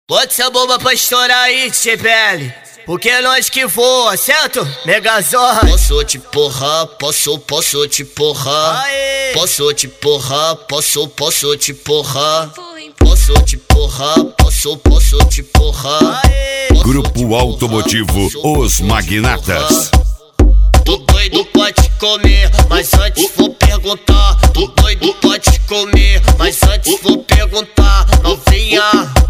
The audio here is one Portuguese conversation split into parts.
Bota essa bomba pra estourar aí, TPL, porque é nós que voa, certo? Megazord. Posso te porrar, posso te porrar. Aê. Posso te porrar, posso te porrar. Posso te porrar, posso te porrar. Aê. Grupo Automotivo Os Magnatas. Tô doido pra te comer, mas antes vou perguntar. Tô doido pra te comer, mas antes vou perguntar. Novinha,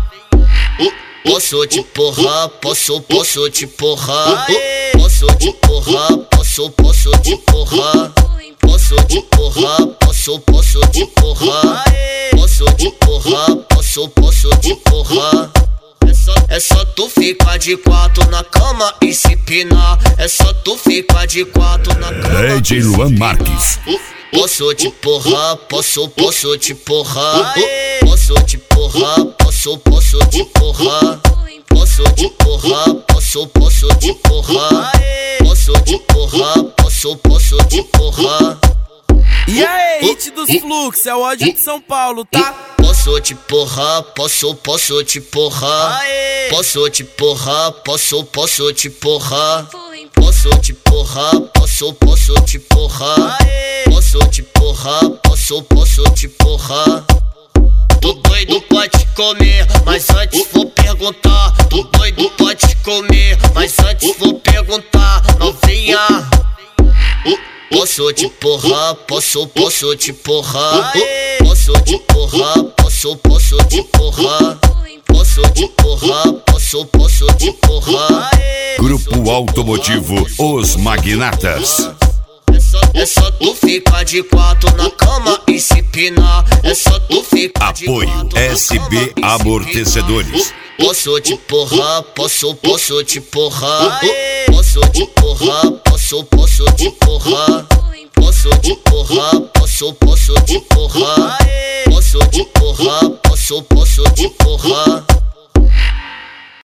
posso te porrar, posso te porrar. Posso te porrar, posso te porrar. Posso te porrar, posso te porrar. Posso te porrar, posso te porrar. É só tu ficar de quatro na cama e se pinar. É só tu ficar de quatro na cama. DJ Luan Marques. Posso te porrar, posso te porrar. Posso te porrar, posso te porrar. Posso te porrar, posso te porrar. Posso te porrar, posso te porrar. E aí, hit dos fluxos, é o ódio de São Paulo, tá? Posso te porrar, posso te porrar. Posso te porrar, posso te porrar. Posso te porrar, posso te porrar. Posso te porrar, posso te porrar. Tô doido pra te comer, mas antes vou perguntar. Tô doido pra te comer, mas antes vou perguntar. Novinha, posso te porrar, posso te porrar. Posso te porrar, posso te porrar. Posso te porrar, posso te porrar. Grupo Automotivo Os Magnatas. É só tu ficar de quatro na cama e se pinar. É só tu ficar de Apoio quatro na SB cama e se Amortecedores. pinar. Posso te porrar, posso te porrar. Posso te porrar, posso te porrar. Posso te porrar, posso te porrar. Posso te porrar, posso te porrar.